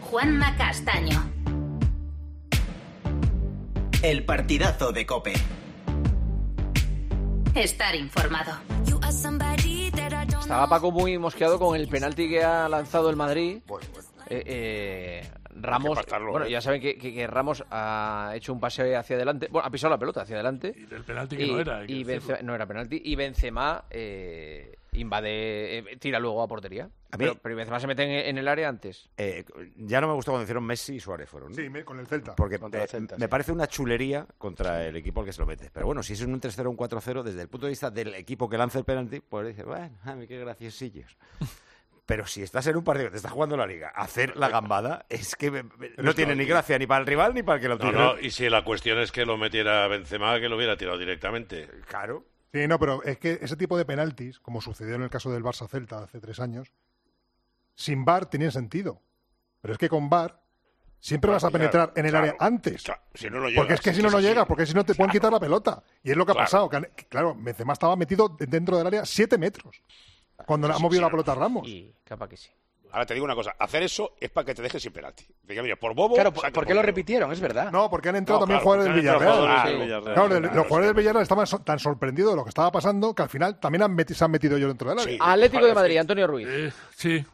Juanma Castaño. El partidazo de COPE. Estar informado. Estaba Paco muy mosqueado con el penalti que ha lanzado el Madrid. Bueno. Ramos, Pastarlo, bueno, ya saben que Ramos ha hecho un paseo hacia adelante, bueno, ha pisado la pelota hacia adelante. Y del penalti que no era. No era penalti, y Benzema invade, tira luego a portería. Pero Benzema se mete en el área antes. Ya no me gustó cuando hicieron Messi y Suárez fueron. Sí, con el Celta. Porque Celta, me parece una chulería contra el equipo al que se lo mete. Pero bueno, si es un 3-0 o un 4-0, desde el punto de vista del equipo que lanza el penalti, pues dice, bueno, qué graciosillos. Pero si estás en un partido que te está jugando la Liga, hacer la gambada es que no tiene ni gracia ni para el rival ni para el que lo tira. No, y si la cuestión es que lo metiera Benzema, que lo hubiera tirado directamente. Claro. Sí, no, pero es que ese tipo de penaltis, como sucedió en el caso del Barça-Celta hace 3 años, sin VAR tenían sentido. Pero es que con VAR siempre vas a penetrar en el área antes. Si no, no llegas, porque es que si no llegas, porque si no te pueden quitar la pelota. Y es lo que ha pasado. Claro, Benzema estaba metido dentro del área 7 metros. Cuando ha movido la pelota a Ramos. Y capaz que sí. Ahora te digo una cosa, hacer eso es para que te dejes sin penalti. Diga, mira, por bobo... Claro, ¿por qué lo repitieron? Es verdad. No, porque han entrado también jugadores del Villarreal. Claro, los jugadores del Villarreal estaban tan sorprendidos de lo que estaba pasando que al final también se han metido ellos dentro del área. Sí, Atlético de Madrid, Antonio Ruiz. Sí.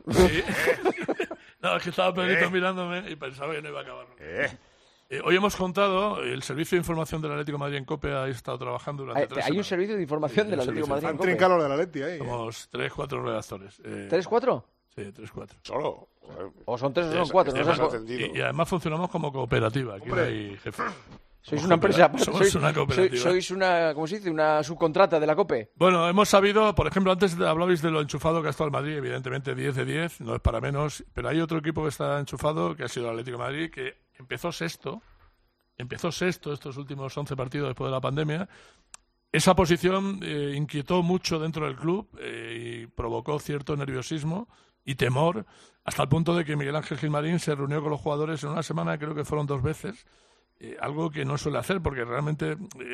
No, es que estaba Pedrito mirándome y pensaba que no iba a acabar. Hoy hemos contado, el Servicio de Información del Atlético de Madrid en COPE ha estado trabajando durante 3 semanas. Hay un servicio de información del Atlético de Madrid en COPE. Trincalo del Atleti ahí. Somos 3-4 redactores. ¿3-4? Sí, 3-4. Solo. O son 3 o son 4. Y además funcionamos como cooperativa. Aquí no hay jefe. Sois una empresa. Somos una cooperativa. Sois una, ¿cómo se dice? Una subcontrata de la COPE. Bueno, hemos sabido, por ejemplo, antes hablabais de lo enchufado que ha estado el Madrid, evidentemente 10 de 10, no es para menos, pero hay otro equipo que está enchufado, que ha sido el Atlético de Madrid, que empezó sexto estos últimos 11 partidos después de la pandemia. Esa posición inquietó mucho dentro del club y provocó cierto nerviosismo y temor, hasta el punto de que Miguel Ángel Gilmarín se reunió con los jugadores en una semana, creo que fueron 2 veces, algo que no suele hacer porque realmente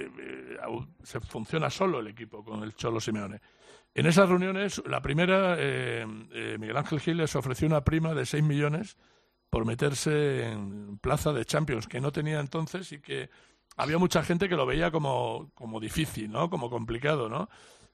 se funciona solo el equipo con el Cholo Simeone. En esas reuniones, la primera, Miguel Ángel Gil les ofreció una prima de 6 millones por meterse en plaza de Champions, que no tenía entonces y que había mucha gente que lo veía como difícil, ¿no? Como complicado, ¿no?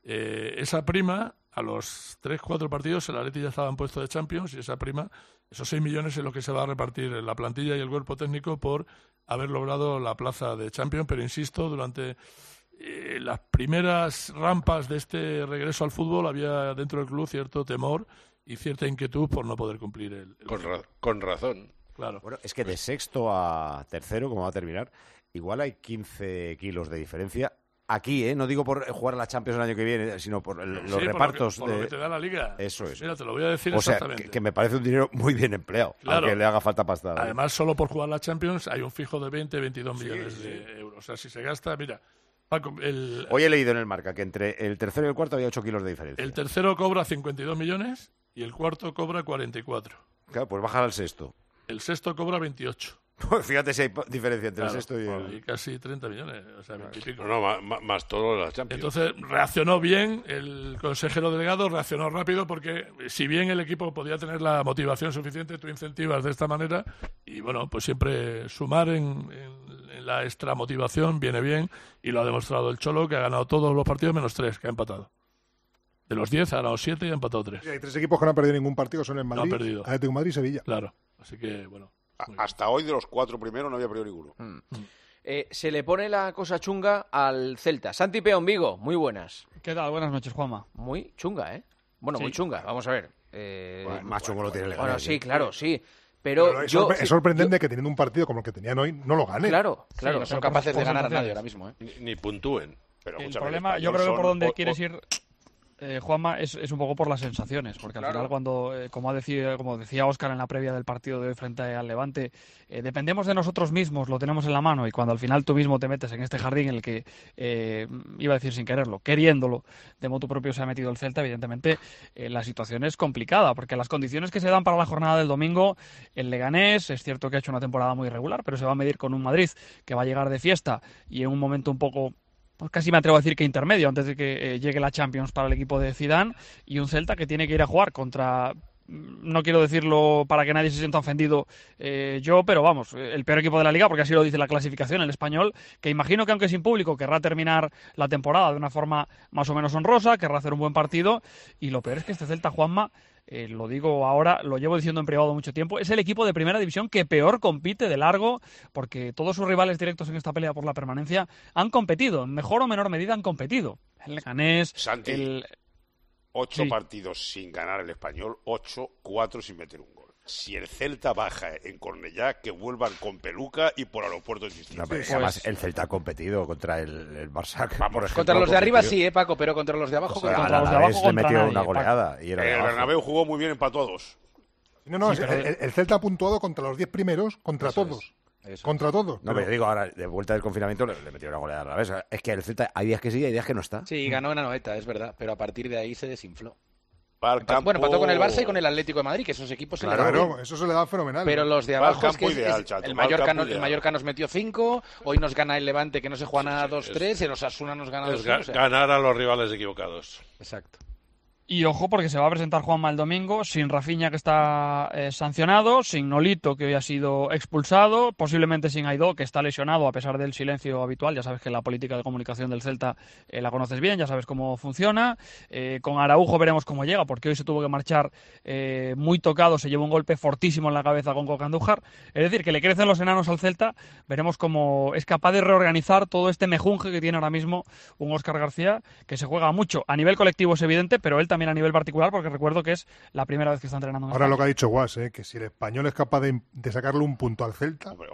Esa prima, a los 3-4 partidos, el Atleti ya estaba en puesto de Champions y esa prima, esos 6 millones es lo que se va a repartir en la plantilla y el cuerpo técnico por haber logrado la plaza de Champions. Pero insisto, durante las primeras rampas de este regreso al fútbol había dentro del club cierto temor y cierta inquietud por no poder cumplir el Con razón. Claro. Bueno, es que de sexto a tercero, como va a terminar, igual hay 15 kilos de diferencia. Aquí, no digo por jugar a la Champions el año que viene, sino por los repartos. Por lo que te da la Liga. Eso es. Mira, te lo voy a decir exactamente. O sea, que me parece un dinero muy bien empleado, claro, aunque le haga falta pasta. Además, solo por jugar la Champions hay un fijo de 20-22 millones de euros. O sea, si se gasta, mira... Paco, hoy he leído en el Marca que entre el tercero y el cuarto había 8 kilos de diferencia. El tercero cobra 52 millones y el cuarto cobra 44. Claro, pues baja al sexto. El sexto cobra 28. Fíjate si hay diferencia entre el sexto y el... Y casi 30 millones, o sea, 20 y pico. No, más todo las Champions. Entonces reaccionó bien el consejero delegado, reaccionó rápido porque si bien el equipo podía tener la motivación suficiente, tú incentivas de esta manera y bueno, pues siempre sumar en la extra motivación viene bien y lo ha demostrado el Cholo, que ha ganado todos los partidos menos 3, que ha empatado. De los 10 ha ganado 7 y ha empatado 3. Sí, hay 3 equipos que no han perdido ningún partido, son el Madrid, no han perdido. Atlético de Madrid y Sevilla. Claro, así que bueno. Hasta hoy de los 4 primeros no había perdido ninguno. Se le pone la cosa chunga al Celta. Santi Peón, Vigo, muy buenas. ¿Qué tal? Buenas noches, Juanma. Muy chunga, ¿eh? Bueno, sí. Muy chunga, vamos a ver. Bueno, más chungo lo tiene el Bueno, sí, claro, sí. Pero es sorprendente que teniendo un partido como el que tenían hoy no lo ganen. Claro. No son capaces de ganar a nadie ahora mismo. Ni puntúen. Pero el problema, yo creo que por donde quieres ir, Juanma, es un poco por las sensaciones, porque al final cuando, como decía Óscar en la previa del partido de hoy frente al Levante, dependemos de nosotros mismos, lo tenemos en la mano, y cuando al final tú mismo te metes en este jardín en el que, iba a decir sin quererlo, queriéndolo, de motu propio se ha metido el Celta, evidentemente la situación es complicada, porque las condiciones que se dan para la jornada del domingo, el Leganés, es cierto que ha hecho una temporada muy irregular, pero se va a medir con un Madrid que va a llegar de fiesta y en un momento un poco... Pues casi me atrevo a decir que intermedio, antes de que llegue la Champions para el equipo de Zidane, y un Celta que tiene que ir a jugar contra no quiero decirlo para que nadie se sienta ofendido yo, pero vamos, el peor equipo de la Liga, porque así lo dice la clasificación, el Español, que imagino que aunque sin público querrá terminar la temporada de una forma más o menos honrosa, querrá hacer un buen partido, y lo peor es que este Celta, Juanma, lo digo ahora, lo llevo diciendo en privado mucho tiempo, es el equipo de primera división que peor compite de largo, porque todos sus rivales directos en esta pelea por la permanencia han competido, en mejor o menor medida han competido. El Leganés, Santi, 8 partidos sin ganar el Español, 4 sin meter un gol. Si el Celta baja en Cornellá, que vuelvan con peluca y por aeropuertos distintos. No, además, el Celta ha competido contra el Barça. Por ejemplo, contra los de arriba sí, Paco, pero contra los de abajo... contra los de abajo le metió una goleada. Y era el Bernabéu jugó muy bien, empató a 2. No, el Celta ha puntuado contra los 10 primeros, contra todos. Contra todos. No, pero yo digo, ahora, de vuelta del confinamiento, le metió una goleada a la vez. Es que el Celta hay días que sí y hay días que no está. Sí, ganó en Anoeta, es verdad, pero a partir de ahí se desinfló. Bueno, empató con el Barça y con el Atlético de Madrid, que esos equipos se le dan bien. Eso se le da fenomenal. Pero los de abajo es que ideal, el Mallorca nos metió 5, hoy nos gana el Levante que no se juega nada 2-3, y el Osasuna nos gana 2-5. Ganar a los rivales equivocados. Exacto. Y ojo, porque se va a presentar Juanma el domingo sin Rafinha, que está sancionado, sin Nolito, que hoy ha sido expulsado, posiblemente sin Aidó, que está lesionado a pesar del silencio habitual. Ya sabes que la política de comunicación del Celta la conoces bien, ya sabes cómo funciona. Con Araujo veremos cómo llega, porque hoy se tuvo que marchar muy tocado, se llevó un golpe fortísimo en la cabeza con Coca Andújar. Es decir, que le crecen los enanos al Celta. Veremos cómo es capaz de reorganizar todo este mejunje que tiene ahora mismo un Óscar García, que se juega mucho. A nivel colectivo es evidente, pero él también a nivel particular, porque recuerdo que es la primera vez que está entrenando en Ahora España. lo que ha dicho Guas, que si el Español es capaz de sacarle un punto al Celta, hombre.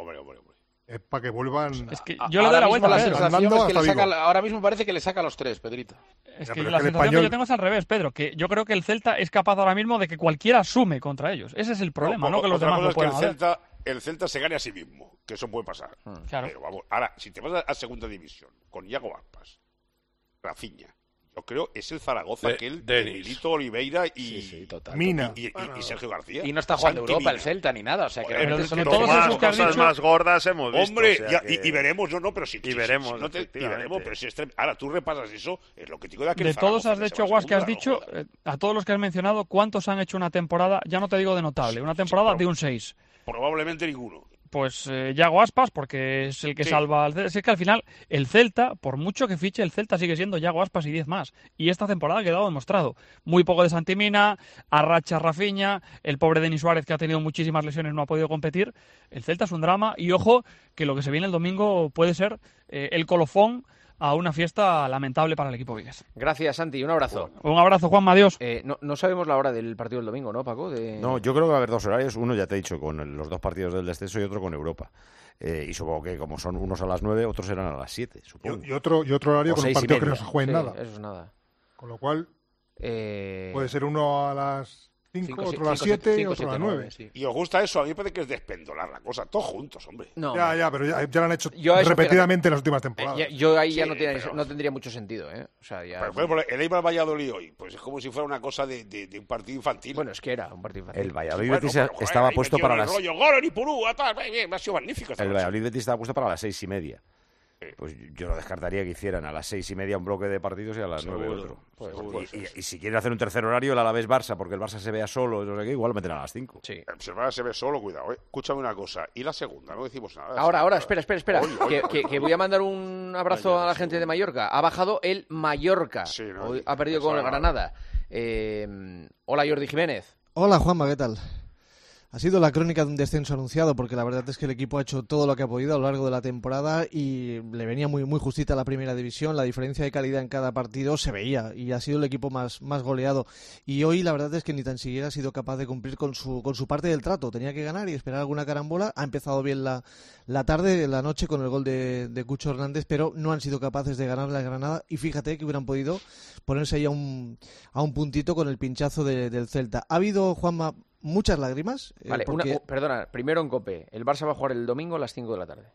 Es para que vuelvan. Es que yo le doy la vuelta. La sensación es que le saca, ahora mismo parece que le saca a los 3, Pedrito. Es que la sensación que yo tengo es al revés, Pedro, que yo creo que el Celta es capaz ahora mismo de que cualquiera sume contra ellos. Ese es el problema, no que los demás no puedan hacer. El Celta se gane a sí mismo, que eso puede pasar. Claro. Pero vamos, ahora, si te vas a segunda división con Iago Aspas, Rafinha, yo creo es el Zaragoza aquel de Milito Oliveira y Mina y Sergio García. Y no está jugando Europa el Celta ni nada, o sea que todos esos que has cosas dicho, más gordas hemos visto. Hombre, o sea y veremos, pero si veremos, pero si ahora tú repasas eso, es lo que te digo de aquel de todos has dicho, Guas, que has dicho, Zaragoza. a todos los que has mencionado, ¿cuántos han hecho una temporada, ya no te digo de notable, una temporada de un 6? Probablemente ninguno. Pues Iago Aspas, porque es el que salva al Celta. Es que al final el Celta, por mucho que fiche, el Celta sigue siendo Iago Aspas y 10 más. Y esta temporada ha quedado demostrado. Muy poco de Santi Mina, arracha Rafinha, el pobre Denis Suárez, que ha tenido muchísimas lesiones, no ha podido competir. El Celta es un drama y ojo que lo que se viene el domingo puede ser el colofón a una fiesta lamentable para el equipo vigués. Gracias, Santi. Un abrazo. Un abrazo, Juanma. Adiós. No sabemos la hora del partido del domingo, ¿no, Paco? No, yo creo que va a haber 2 horarios. Uno, ya te he dicho, con los 2 partidos del descenso y otro con Europa. Y supongo que como son unos a las 9, otros serán a las 7, supongo. Y otro horario con un partido que no se juegue en nada. Eso es nada. Con lo cual, puede ser uno a las 5, otro a las 7 y otro a las 9. Sí. Y os gusta eso, a mí me parece que es despendolar la cosa, todos juntos, hombre. No, pero ya lo han hecho yo eso, repetidamente en las últimas temporadas. Yo ahí ya Sí, no tendría mucho sentido, ¿eh? O sea, ya... Pero, por ejemplo, el Eibar Valladolid hoy, pues es como si fuera una cosa de un partido infantil. Bueno, es que era un partido infantil. El Valladolid Bueno, Betis pero, joder, estaba ahí puesto metieron para el las... rollo, Goran y Purú, tal, bien, ha sido magnífico. El Valladolid Betis estaba puesto para las 6:30. Pues yo no descartaría que hicieran a las 6:30 un bloque de partidos y a las 9 otro. Y si quieren hacer un tercer horario, el Alavés Barça, porque el Barça se vea solo, no sé qué, igual lo meten a las 5. Sí. Si el Barça se ve solo, cuidado, Escúchame una cosa. Y la segunda, no decimos nada. Ahora, espera. Que voy a mandar un abrazo a la gente de Mallorca. Ha bajado el Mallorca. Sí, no, Hoy ha perdido con el Granada. Hola, Jordi Jiménez. Hola, Juanma, ¿qué tal? Ha sido la crónica de un descenso anunciado, porque la verdad es que el equipo ha hecho todo lo que ha podido a lo largo de la temporada y le venía muy justita la primera división. La diferencia de calidad en cada partido se veía y ha sido el equipo más goleado. Y hoy la verdad es que ni tan siquiera ha sido capaz de cumplir con su parte del trato. Tenía que ganar y esperar alguna carambola. Ha empezado bien la tarde, la noche con el gol de Cucho Hernández, pero no han sido capaces de ganar la Granada. Y fíjate que hubieran podido ponerse ahí a un puntito con el pinchazo del Celta. Ha habido, Juanma, muchas lágrimas. Vale, porque... perdona, primero en COPE. El Barça va a jugar el domingo a las 5 de la tarde.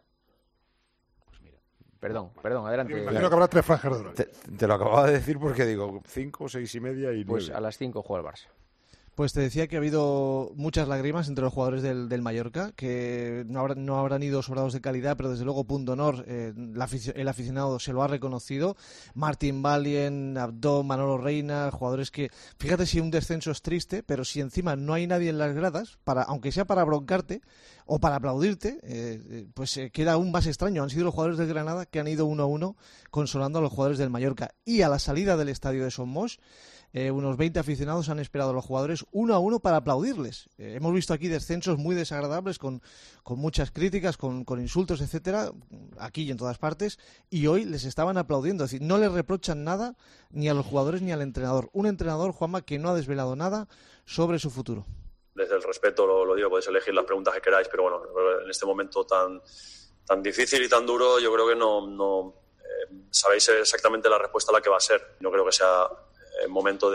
Pues mira. Perdón, adelante. Me imagino que habrá 3 franjas de horario. Te lo acababa de decir porque digo 5, 6:30 y 9. Pues a las 5 juega el Barça. Pues te decía que ha habido muchas lágrimas entre los jugadores del Mallorca, que no habrán ido sobrados de calidad, pero desde luego punto honor, el aficionado se lo ha reconocido. Martín Valien, Abdo, Manolo Reina, jugadores que, fíjate si un descenso es triste, pero si encima no hay nadie en las gradas, aunque sea para broncarte o para aplaudirte, pues queda aún más extraño. Han sido los jugadores del Granada que han ido 1-1 consolando a los jugadores del Mallorca. Y a la salida del estadio de Somos, unos 20 aficionados han esperado a los jugadores 1-1 para aplaudirles. Hemos visto aquí descensos muy desagradables con muchas críticas, con insultos, etcétera, aquí y en todas partes, y hoy les estaban aplaudiendo. Es decir, no les reprochan nada ni a los jugadores ni al entrenador. Un entrenador, Juanma, que no ha desvelado nada sobre su futuro. Desde el respeto lo digo, podéis elegir las preguntas que queráis, pero bueno, en este momento tan difícil y tan duro, yo creo que no sabéis exactamente la respuesta a la que va a ser. No creo que sea momento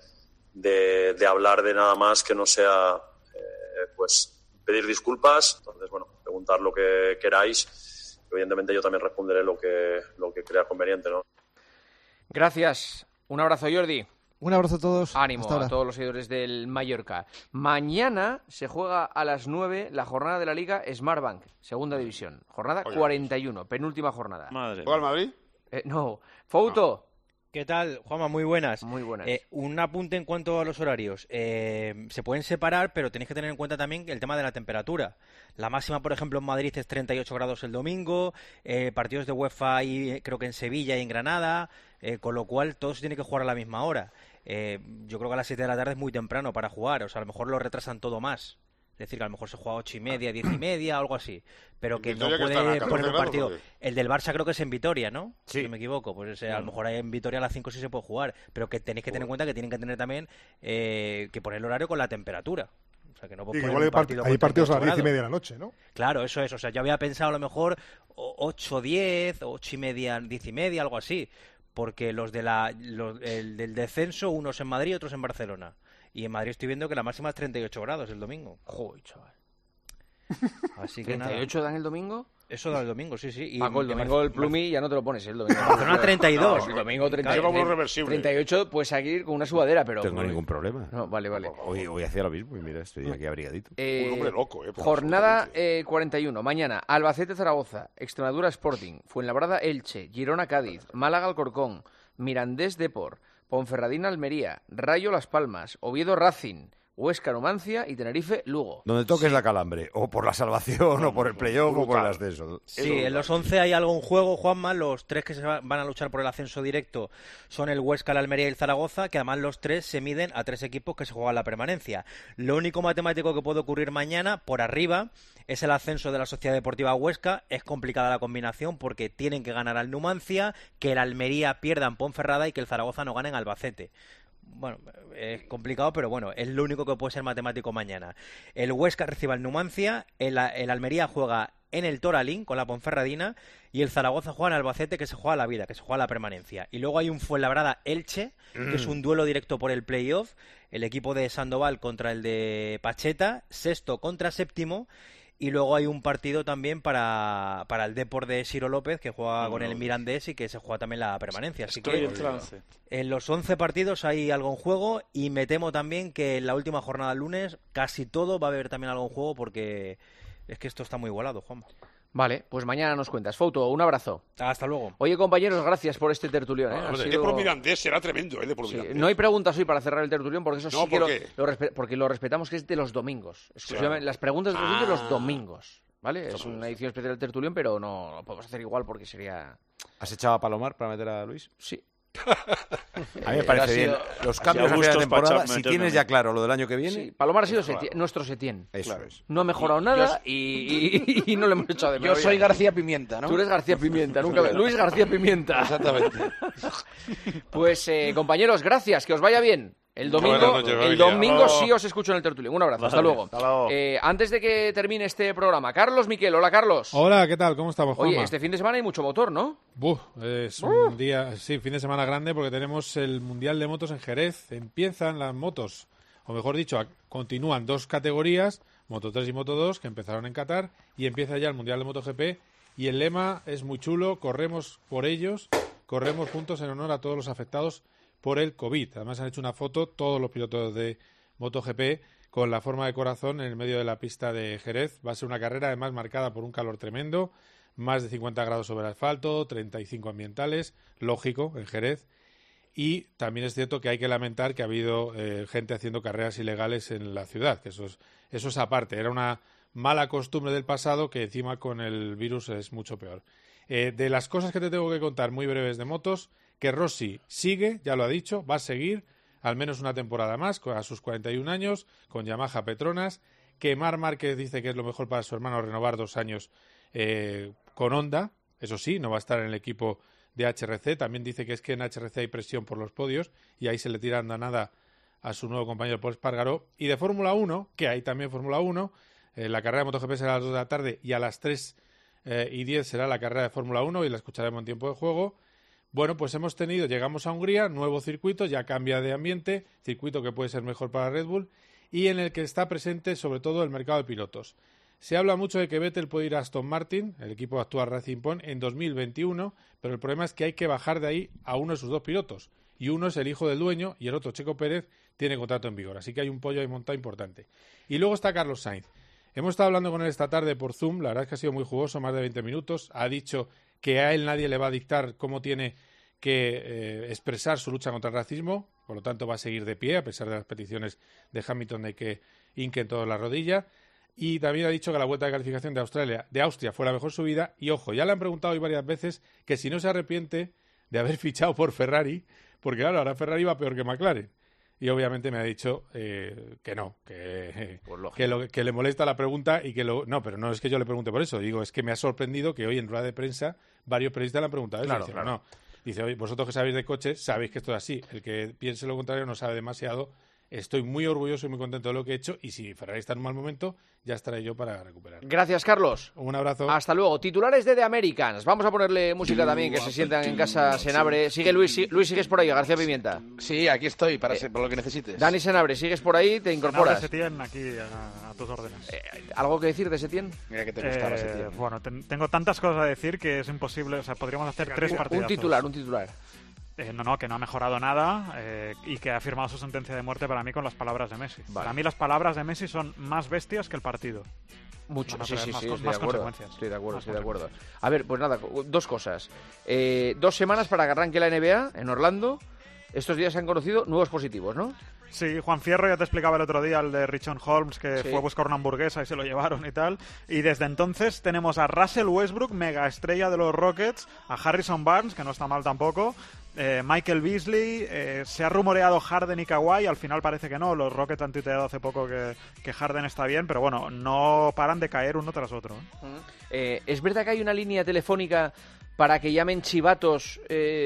de hablar de nada más que no sea pues pedir disculpas. Entonces, bueno, preguntar lo que queráis. Evidentemente yo también responderé lo que crea conveniente, ¿no? Gracias. Un abrazo, Jordi. Un abrazo a todos. Ánimo a todos los seguidores del Mallorca. Mañana se juega a las 9 la jornada de la Liga Smartbank, segunda división. Jornada 41, penúltima jornada. ¿Juega el Madrid? No. Fouto. ¿Qué tal, Juanma? Muy buenas. Muy buenas. Un apunte en cuanto a los horarios. Se pueden separar, pero tenéis que tener en cuenta también el tema de la temperatura. La máxima, por ejemplo, en Madrid es 38 grados el domingo, partidos de UEFA hay, creo que en Sevilla y en Granada, con lo cual todo se tiene que jugar a la misma hora. Yo creo que a las 7 de la tarde es muy temprano para jugar, o sea, a lo mejor lo retrasan todo más. Es decir, que a lo mejor se juega a 8:30, 10:30, algo así. Pero que no puede poner un partido. El del Barça creo que es en Vitoria, ¿no? Sí. Si no me equivoco. Pues a lo mejor en Vitoria a las 5 sí se puede jugar. Pero que tenéis que tener en cuenta que tienen que tener también que poner el horario con la temperatura. O sea, que no puedes poner un partido hay partidos a las 10:30 de la noche, ¿no? Claro, eso es. O sea, yo había pensado a lo mejor 8:10, 8:30, 10:30, algo así. Porque los del descenso, unos en Madrid y otros en Barcelona. Y en Madrid estoy viendo que la máxima es 38 grados el domingo. Joder, chaval. Así que ¿38 dan el domingo? Eso da el domingo, sí. Y Paco, el domingo el Plumi ya no te lo pones, el domingo. Barcelona 32. No, el domingo 38, puedes seguir con una sudadera, pero... No tengo ningún problema. No, vale. Hoy hacía lo mismo y mira, estoy aquí abrigadito. Un hombre loco, Jornada 41. Mañana, Albacete-Zaragoza, Extremadura Sporting, Fuenlabrada-Elche, Girona-Cádiz, Málaga-Alcorcón, Mirandés-Depor, Ponferradina-Almería, Rayo-Las Palmas, Oviedo-Racing, Huesca-Numancia y Tenerife-Lugo. Donde toques la calambre, o por la salvación, o por el playoff, o por el ascenso. Sí, en los 11 hay algo en juego, Juanma. Los 3 que se van a luchar por el ascenso directo son el Huesca, la Almería y el Zaragoza, que además los 3 se miden a 3 equipos que se juegan la permanencia. Lo único matemático que puede ocurrir mañana, por arriba, es el ascenso de la Sociedad Deportiva Huesca. Es complicada la combinación porque tienen que ganar al Numancia, que el Almería pierda en Ponferrada y que el Zaragoza no gane en Albacete. Bueno, es complicado, pero bueno, es lo único que puede ser matemático mañana. El Huesca recibe al Numancia, el Almería juega en el Toralín con la Ponferradina y el Zaragoza juega en Albacete, que se juega la vida, que se juega la permanencia. Y luego hay un Fuenlabrada-Elche, que es un duelo directo por el playoff, el equipo de Sandoval contra el de Pacheta, sexto contra séptimo. Y luego hay un partido también para el Depor de Ciro López, que juega con el Mirandés y que se juega también la permanencia. Así que en los 11 partidos hay algo en juego y me temo también que en la última jornada del lunes casi todo va a haber también algo en juego porque es que esto está muy igualado, Juanma. Vale, pues mañana nos cuentas. Fouto, un abrazo. Hasta luego. Oye, compañeros, gracias por este tertulión. De por Mirandés será tremendo, de por Mirandés. No hay preguntas hoy para cerrar el tertulión, porque eso sí que porque lo respetamos, que es de los domingos. Exclusivamente las preguntas de los domingos. ¿Vale? Es una edición especial del tertulión, pero no lo podemos hacer igual porque sería... ¿Has echado a Palomar para meter a Luis? Sí. A mí me parece bien. Los cambios a final de temporada, si tienes ya claro lo del año que viene... Sí, Palomar ha sido nuestro Setién. Eso es. No ha mejorado nada y no le hemos echado de menos. Yo soy García Pimienta, ¿no? Tú eres García Pimienta, Luis García Pimienta. Exactamente. Pues, compañeros, gracias, que os vaya bien. El domingo sí os escucho en el tertulión. Un abrazo, hasta luego. Antes de que termine este programa, Carlos Miquel. Hola, Carlos. Hola, ¿qué tal? ¿Cómo estamos, Juanma? Oye, este fin de semana hay mucho motor, ¿no? Es un día, sí, fin de semana grande porque tenemos el Mundial de Motos en Jerez. Empiezan las motos, o mejor dicho, continúan 2 categorías, Moto 3 y Moto 2, que empezaron en Qatar, y empieza ya el Mundial de MotoGP. Y el lema es muy chulo: corremos por ellos, corremos juntos en honor a todos los afectados por el COVID. Además han hecho una foto todos los pilotos de MotoGP con la forma de corazón en el medio de la pista de Jerez. Va a ser una carrera además marcada por un calor tremendo, más de 50 grados sobre el asfalto, 35 ambientales, lógico, en Jerez. Y también es cierto que hay que lamentar que ha habido gente haciendo carreras ilegales en la ciudad, que eso es aparte. Era una mala costumbre del pasado que encima con el virus es mucho peor. De las cosas que te tengo que contar muy breves de motos, que Rossi sigue, ya lo ha dicho, va a seguir al menos una temporada más, a sus 41 años, con Yamaha Petronas, que Marc Márquez dice que es lo mejor para su hermano renovar 2 años con Honda, eso sí, no va a estar en el equipo de HRC, también dice que es que en HRC hay presión por los podios y ahí se le tira andanada a su nuevo compañero Paul Espargaró. Y de Fórmula 1, que hay también Fórmula 1, la carrera de MotoGP será a las 2 de la tarde y a las 3:10 será la carrera de Fórmula 1 y la escucharemos en tiempo de juego. Bueno, pues llegamos a Hungría, nuevo circuito, ya cambia de ambiente, circuito que puede ser mejor para Red Bull y en el que está presente sobre todo el mercado de pilotos. Se habla mucho de que Vettel puede ir a Aston Martin, el equipo actual Racing Point, en 2021, pero el problema es que hay que bajar de ahí a uno de sus 2 pilotos y uno es el hijo del dueño y el otro, Checo Pérez, tiene contrato en vigor, así que hay un pollo ahí montado importante. Y luego está Carlos Sainz. Hemos estado hablando con él esta tarde por Zoom, la verdad es que ha sido muy jugoso, más de 20 minutos, ha dicho que a él nadie le va a dictar cómo tiene que expresar su lucha contra el racismo, por lo tanto va a seguir de pie a pesar de las peticiones de Hamilton de que hinquen toda la rodilla, y también ha dicho que la vuelta de calificación de Austria fue la mejor subida, y ojo, ya le han preguntado hoy varias veces que si no se arrepiente de haber fichado por Ferrari, porque claro, ahora Ferrari va peor que McLaren. Y obviamente me ha dicho que no, que le molesta la pregunta y que no, pero no es que yo le pregunte por eso, digo, es que me ha sorprendido que hoy en rueda de prensa varios periodistas le han preguntado eso. Claro. No. Dice, oye, vosotros que sabéis de coches, sabéis que esto es así, el que piense lo contrario no sabe demasiado. Estoy muy orgulloso y muy contento de lo que he hecho y si Ferrari está en un mal momento, ya estaré yo para recuperar. Gracias, Carlos. Un abrazo. Hasta luego. Titulares de The Americans. Vamos a ponerle música también, que se sientan en casa Senabre. Sigue Luis. Luis, ¿sigues por ahí? García Pimienta. Sí, aquí estoy, por lo que necesites. Dani Senabre, ¿sigues por ahí? ¿Te incorporas? Setién, aquí a tus órdenes. ¿Algo que decir de Setién? Mira que te gustaba Setién. Bueno, tengo tantas cosas a decir que es imposible. O sea, podríamos hacer 3 partidazos. Un titular. No, que no ha mejorado nada y que ha firmado su sentencia de muerte para mí con las palabras de Messi. Vale. Para mí las palabras de Messi son más bestias que el partido. Mucho, sí, más consecuencias. Estoy de acuerdo. A ver, pues nada, 2 cosas. 2 semanas para que arranque la NBA en Orlando. Estos días se han conocido nuevos positivos, ¿no? Sí, Juan Fierro, ya te explicaba el otro día, el de Richon Holmes, que fue a buscar una hamburguesa y se lo llevaron y tal. Y desde entonces tenemos a Russell Westbrook, mega estrella de los Rockets, a Harrison Barnes, que no está mal tampoco, Michael Beasley, se ha rumoreado Harden y Kawhi, al final parece que no, los Rockets han tuiteado hace poco que Harden está bien, pero bueno, no paran de caer uno tras otro. ¿Es verdad que hay una línea telefónica para que llamen chivatos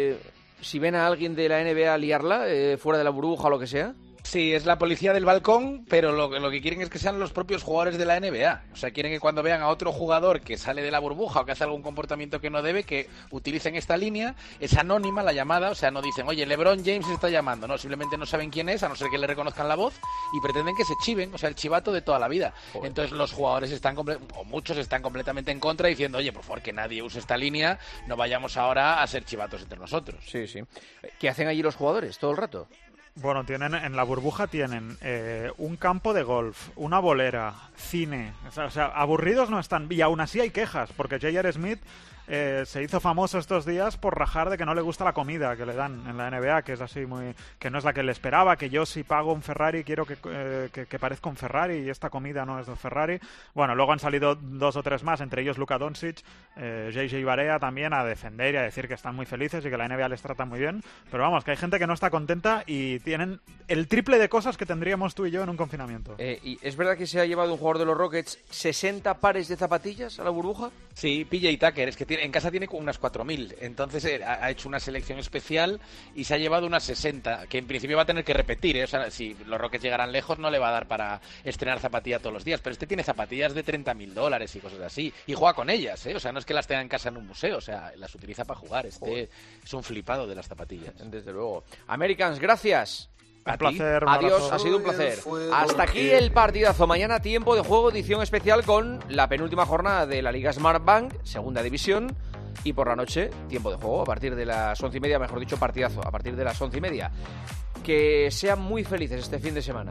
si ven a alguien de la NBA liarla, fuera de la burbuja o lo que sea? Sí, es la policía del balcón, pero lo que quieren es que sean los propios jugadores de la NBA. O sea, quieren que cuando vean a otro jugador que sale de la burbuja o que hace algún comportamiento que no debe, que utilicen esta línea. Es anónima la llamada, o sea, no dicen, oye, LeBron James está llamando. No, simplemente no saben quién es, a no ser que le reconozcan la voz, y pretenden que se chiven, o sea, el chivato de toda la vida. Joder. Entonces los jugadores o muchos están completamente en contra, diciendo, oye, por favor, que nadie use esta línea, no vayamos ahora a ser chivatos entre nosotros. Sí. ¿Qué hacen allí los jugadores todo el rato? Bueno, en la burbuja tienen un campo de golf, una bolera, cine. O sea, aburridos no están. Y aún así hay quejas, porque J.R. Smith se hizo famoso estos días por rajar de que no le gusta la comida que le dan en la NBA, que es así que no es la que le esperaba, que yo si pago un Ferrari quiero que parezca un Ferrari y esta comida no es de Ferrari. Bueno, luego han salido 2 o 3 más, entre ellos Luka Doncic, JJ Barea también, a defender y a decir que están muy felices y que la NBA les trata muy bien, pero vamos, que hay gente que no está contenta y tienen el triple de cosas que tendríamos tú y yo en un confinamiento. ¿Y es verdad que se ha llevado un jugador de los Rockets 60 pares de zapatillas a la burbuja? Sí, PJ Tucker, es que en casa tiene unas 4.000, entonces ha hecho una selección especial y se ha llevado unas 60, que en principio va a tener que repetir, O sea, si los Rockets llegaran lejos no le va a dar para estrenar zapatillas todos los días, pero este tiene zapatillas de $30.000 y cosas así, y juega con ellas, O sea, no es que las tenga en casa en un museo, o sea, las utiliza para jugar, es un flipado de las zapatillas. Desde luego. Americans, gracias. Un placer. Adiós, ha sido un placer. Hasta aquí el partidazo. Mañana tiempo de juego, edición especial con la penúltima jornada de la Liga Smart Bank, segunda división. Y por la noche, tiempo de juego, a partir de las 11:30, mejor dicho, partidazo, a partir de las 11:30. Que sean muy felices este fin de semana.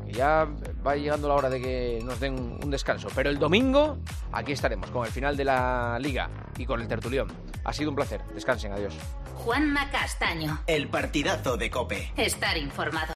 Ya va llegando la hora de que nos den un descanso. Pero el domingo aquí estaremos con el final de la Liga y con el tertulión. Ha sido un placer. Descansen. Adiós. Juanma Castaño. El partidazo de COPE. Estar informado.